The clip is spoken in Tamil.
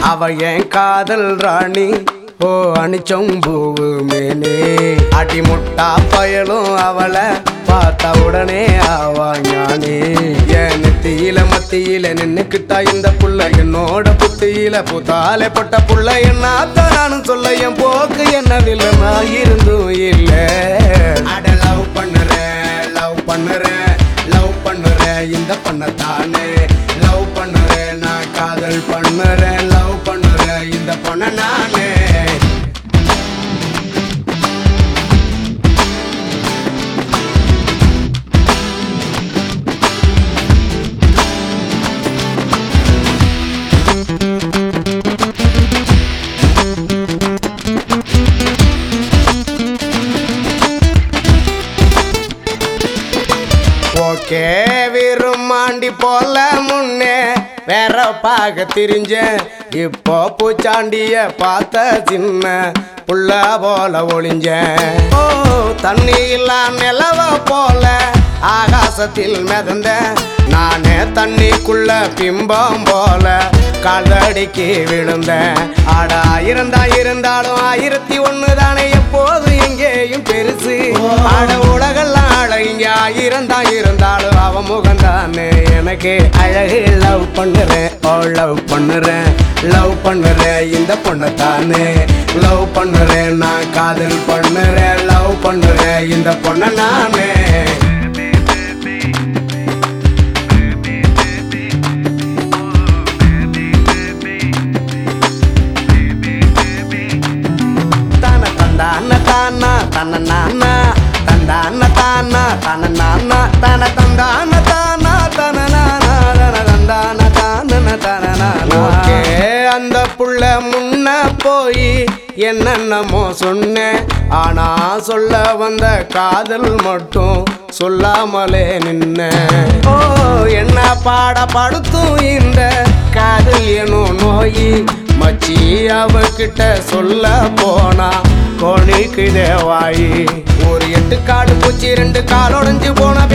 அவ என் காதல் ராணி ஓ அணிச்சொம்பூவு மேனே அடி முட்டா பயலும் அவளை பார்த்த உடனே ஆவா ஞானே என் நெத்தியில மத்தியில நின்னுக்கிட்டா இந்த புள்ள என்னோட புத்தியில புத்தாலே பொட்ட புள்ள என்னாத்த நானும் சொல்ல என் போக்கு என்னதில்லை நான் இருந்தும் இல்ல அட லவ் பண்ணுறேன் லவ் பண்ணுறேன் லவ் பண்ணுறேன் இந்த பொண்ணத்தானே லவ் பண்ணுறேன் நான் காதல் பண்ணுறேன் லவ் பண்ணுறேன் இந்த பொண்ண நானே ஓகே விரும்மாண்டி போல முன்னே வேற பாக திரிஞ்ச இப்போ பூச்சாண்டிய பார்த்த சின்ன புள்ள போல ஒளிஞ்ச ஓ தண்ணி இல்லா நிலவ போல ஆகாசத்தில் மிதந்த நானே தண்ணிக்குள்ள பிம்பம் போல காலடிக்கு விழுந்தேன் ஆடா இருந்தாலும் 1001 தானே எப்போது எங்கேயும் பெருசு ஆட உலகெல்லாம் இங்க 1000 தான் இருந்தாலும் அவ முகந்தானே எனக்கு அழகு லவ் பண்ணுறேன் ஓ லவ் பண்ணுறேன் இந்த பொண்ணத்தானே லவ் பண்ணுறேன் நான் காதல் பண்ணுறேன் லவ் பண்ணுறேன் இந்த பொண்ண நானே தன தானா தன நானா தந்தான தானா தன நானா தன தந்தான தானா தன நானா தன தந்தான தான தன நானா அந்த புள்ள முன்ன போய் என்னென்னமோ சொன்னேன் ஆனா சொல்ல வந்த காதல் மட்டும் சொல்லாமலே நின்ன ஓ என்ன பாடப்படுத்தும் இந்த காதல் எனும் நோய் மச்சி அவகிட்ட சொல்ல போனா கோணிக்கு தேவாயி ஒரு 8 காடு பூச்சி 2 கால் உடைஞ்சு போன